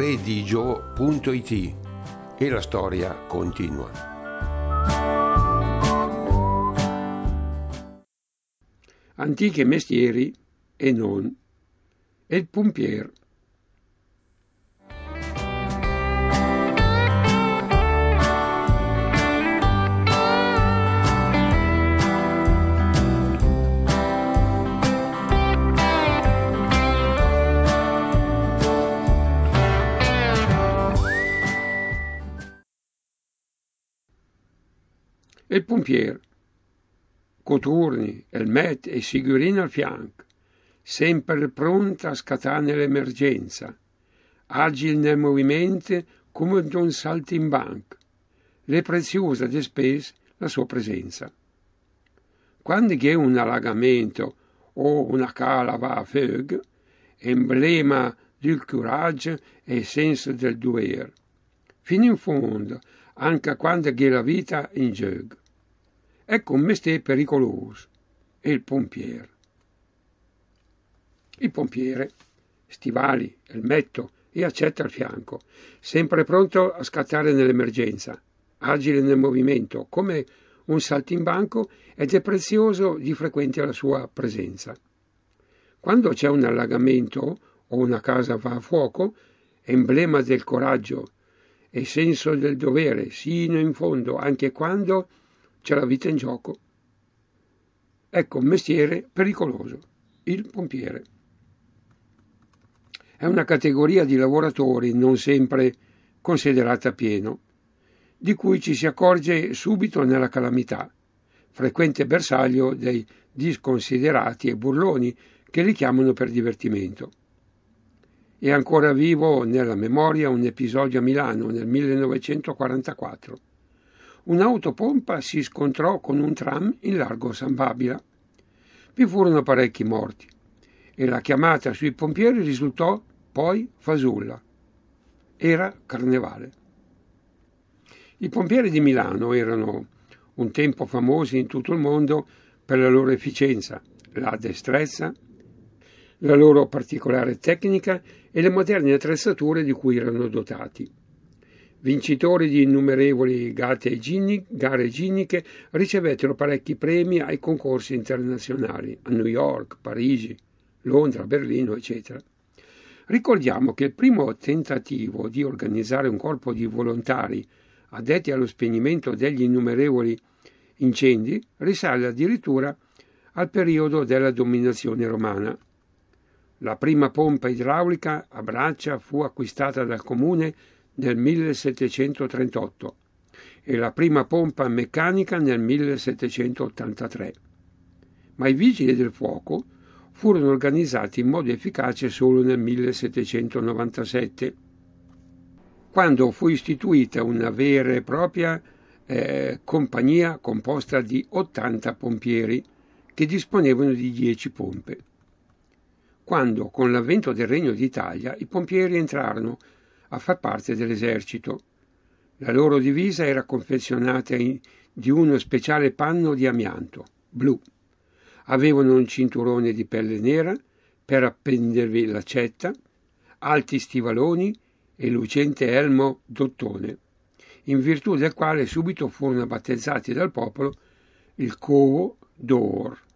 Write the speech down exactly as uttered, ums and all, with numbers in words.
redigio punto it e la storia continua. Antichi mestieri e non. E il pompier. E il pompier, coturni, elmet e figurine al fianco, sempre pronta a scattare l'emergenza, agile nel movimento come un saltimbanco, le preziose di spese la sua presenza. Quando c'è un allagamento o una cala va a fuoco, emblema del coraggio e senso del dovere, fino in fondo, anche quando c'è la vita in gioco. Ecco un mestiere pericoloso, è il pompiere. Il pompiere, stivali, elmetto e accetta al fianco, sempre pronto a scattare nell'emergenza, agile nel movimento, come un saltimbanco, ed è prezioso di frequente la sua presenza. Quando c'è un allagamento o una casa va a fuoco, emblema del coraggio e senso del dovere, sino in fondo, anche quando c'è la vita in gioco. Ecco un mestiere pericoloso, il pompiere. È una categoria di lavoratori non sempre considerata pieno, di cui ci si accorge subito nella calamità, frequente bersaglio dei disconsiderati e burloni che li chiamano per divertimento. È ancora vivo nella memoria un episodio a Milano nel millenovecentoquarantaquattro. Un'autopompa si scontrò con un tram in largo San Babila. Vi furono parecchi morti e la chiamata sui pompieri risultò poi fasulla. Era carnevale. I pompieri di Milano erano un tempo famosi in tutto il mondo per la loro efficienza, la destrezza, la loro particolare tecnica e le moderne attrezzature di cui erano dotati. Vincitori di innumerevoli gare ginniche, ricevettero parecchi premi ai concorsi internazionali a New York, Parigi, Londra, Berlino, eccetera. Ricordiamo che il primo tentativo di organizzare un corpo di volontari addetti allo spegnimento degli innumerevoli incendi risale addirittura al periodo della dominazione romana. La prima pompa idraulica a braccia fu acquistata dal comune nel millesettecentotrentotto e la prima pompa meccanica nel millesettecentottantatré. Ma i vigili del fuoco furono organizzati in modo efficace solo nel millesettecentonovantasette, quando fu istituita una vera e propria eh, compagnia composta di ottanta pompieri che disponevano di dieci pompe. Quando, con l'avvento del Regno d'Italia, i pompieri entrarono a far parte dell'esercito. La loro divisa era confezionata in, di uno speciale panno di amianto, blu. Avevano un cinturone di pelle nera per appendervi l'accetta, alti stivaloni e lucente elmo d'ottone, in virtù del quale subito furono battezzati dal popolo il Covo d'Or.